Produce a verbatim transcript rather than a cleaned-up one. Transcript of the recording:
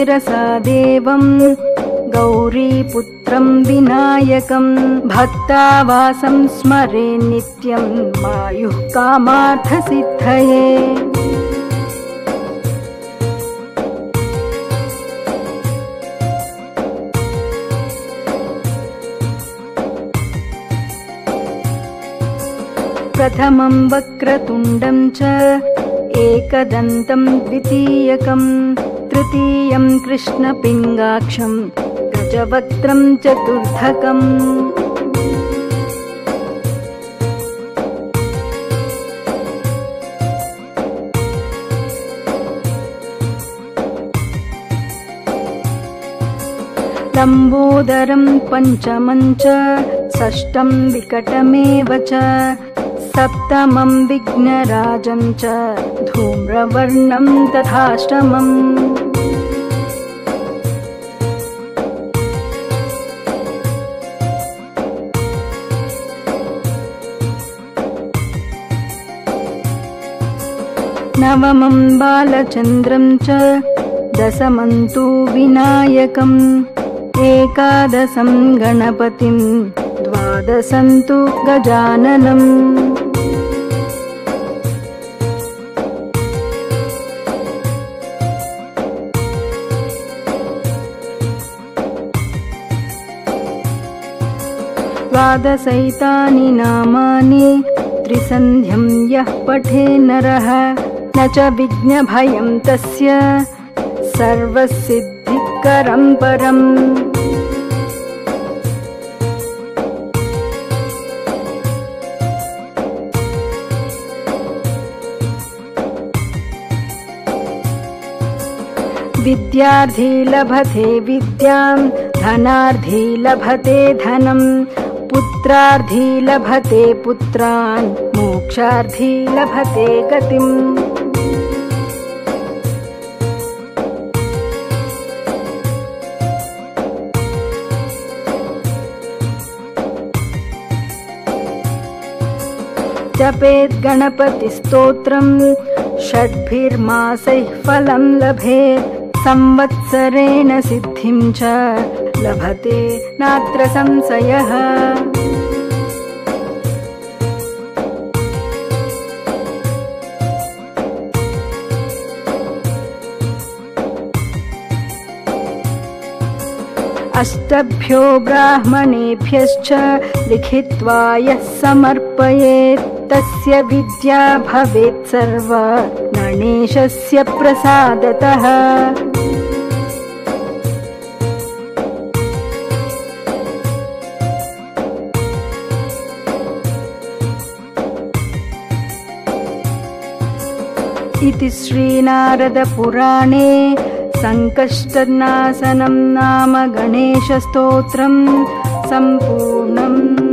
शिरसा देवं गौरीपुत्रं विनायकं भक्तावासं स्मरे नित्यं मायुः कामार्थसिद्धये। प्रथमं वक्रतुण्डं च एकदन्तं द्वितीयकं तृतीयं कृष्णपिङ्गाक्षं गजवक्त्रं चतुर्थकम्। लम्बोदरं पञ्चमं च षष्ठं विकटमेव च सप्तमं विघ्नराजं च धूम्रवर्णं तथाष्टमम्। नवमं बालचन्द्रं च दशमं तु विनायकम् एकादशं गणपतिं द्वादशं तु गजाननम्। द्वादशैतानि नामानि त्रिसन्ध्यं यः पठे नरः न च विघ्नभयं तस्य सर्वसिद्धिकरं परम्। विद्यार्थी लभते विद्यां धनार्थी लभते धनं पुत्रार्थी लभते पुत्रान् मोक्षार्थी लभते गतिम्। जपेत् गणपतिस्तोत्रं षड्भिर्मासैः फलं लभेत् संवत्सरेण सिद्धिं च लभते नात्र संशयः। अष्टभ्यो ब्राह्मणेभ्यश्च लिखित्वा यः समर्पयेत् तस्य विद्या भवेत् सर्वा गणेशस्य प्रसादतः। इति श्रीनारदपुराणे संकष्टनाशनं नाम गणेशस्तोत्रं सम्पूर्णम्।